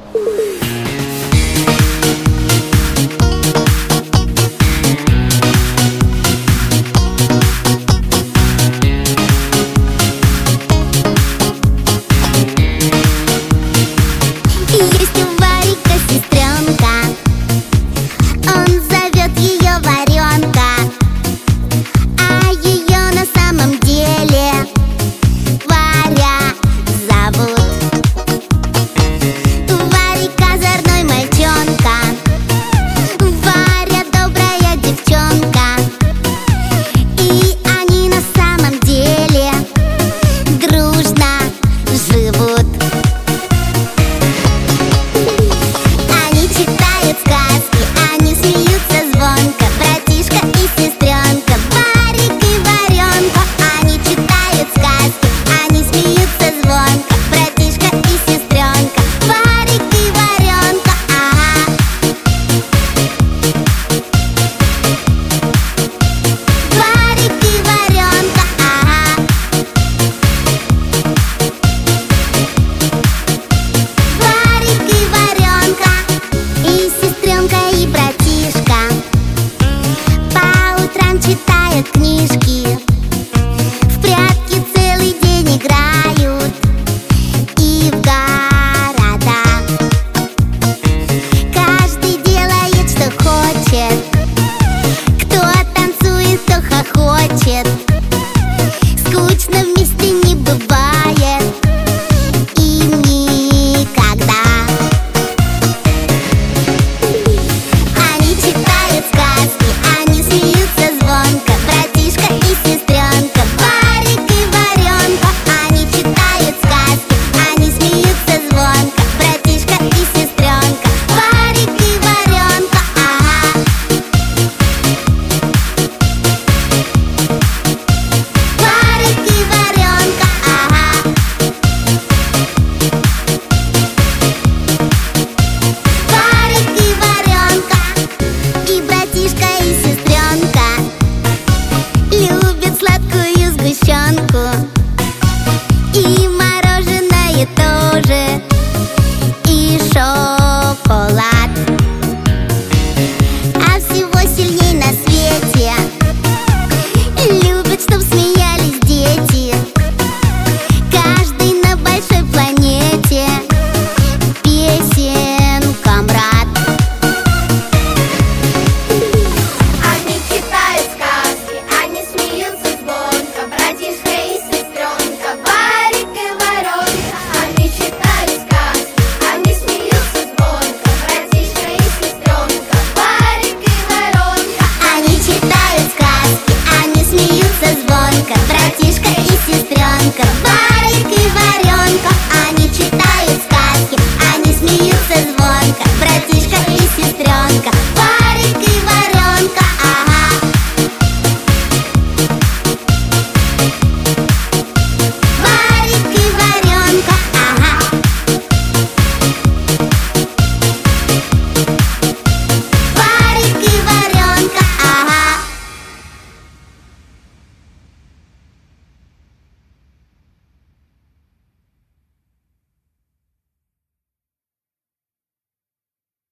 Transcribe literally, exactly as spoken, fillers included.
Есть у Варика сестренка, он зовет ее Варенка, а ее на самом деле Варя зовут. Варик озорной мальчонка, Варя добрая девчонка, и они на самом деле дружно живут. Они читают сказки, они смеются звонко, братишка и сестренка, Варик и Варенка. Они читают сказки, они смеются звонко, братишка и сестренка, Варик и Варенка. Ага. Варик и Варенка. Ага. Варик и Варенка. И сестренка, и братишка по утрам читают книжки, в прятки целый день играют и в города. Каждый делает, что хочет, кто танцует, кто хохочет. Скучно вместе не бывает им никогда. Они читают сказки, они смеются звонко, братишка и сестренка, Варик и Варенка. Они читают сказки, они смеются звонко, братишка и сестренка, Варик и Варенка. Ага. Варик и Варенка. Ага. Варик и Варенка. И братишка, и сестренка любят сладкую сгущенку, и мороженое тоже, и шоколад. А всего сильней на свете любят, чтоб смеялись дети. Каждый на большой планете песенкам рад. Они читают сказки, они смеются звонко, братишка и сестренка, Варик и Варенка. Они читают сказки, они смеются звонко, братишка и сестренка, Варик и Варенка. Они читают сказки, они смеются звонко, братишка и сестренка, Варик и Варенка.